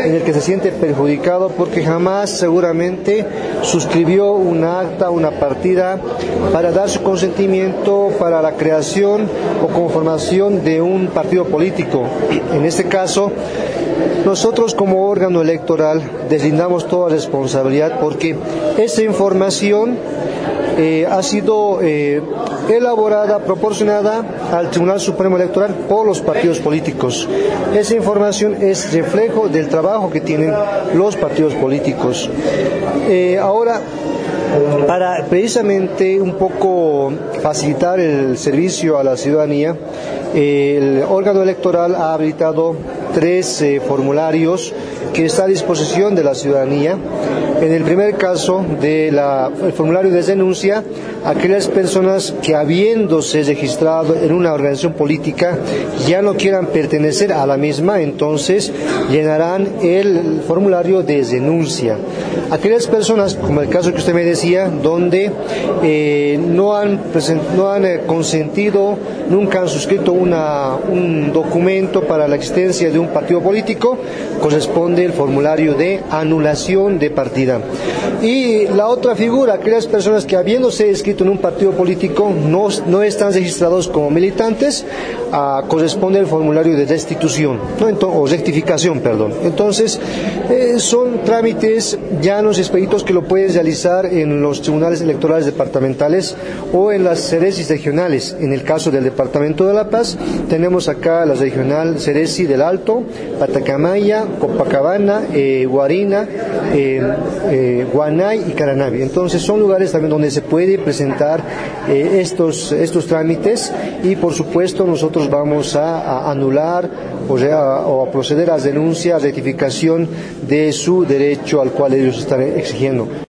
en el que se siente perjudicado porque jamás seguramente suscribió una acta, una partida para dar su consentimiento para la creación o conformación de un partido político. En este caso, nosotros como órgano electoral deslindamos toda responsabilidad porque esa información ha sido elaborada, proporcionada al Tribunal Supremo Electoral por los partidos políticos. Esa información es reflejo del trabajo que tienen los partidos políticos. Ahora, para precisamente un poco facilitar el servicio a la ciudadanía, el órgano electoral ha habilitado 3 formularios que está a disposición de la ciudadanía. En el primer caso, el formulario de denuncia, aquellas personas que habiéndose registrado en una organización política ya no quieran pertenecer a la misma, entonces llenarán el formulario de denuncia. Aquellas personas, como el caso que usted me decía, donde no han consentido, nunca han suscrito un documento para la existencia de un partido político, corresponde el formulario de anulación de partida. Y la otra figura, aquellas personas que habiéndose inscrito en un partido político no están registrados como militantes, corresponde el formulario de destitución, o rectificación, perdón. Entonces, son trámites llanos y expeditos que lo puedes realizar en los tribunales electorales departamentales o en las CERECIs regionales. En el caso del Departamento de La Paz, tenemos acá la regional CERECI del Alto, Patacamaya, Copacabana, Guarina, Guanay y Caranavi. Entonces son lugares también donde se puede presentar estos trámites y por supuesto nosotros vamos a anular o a proceder a denuncia, a rectificación de su derecho al cual ellos están exigiendo.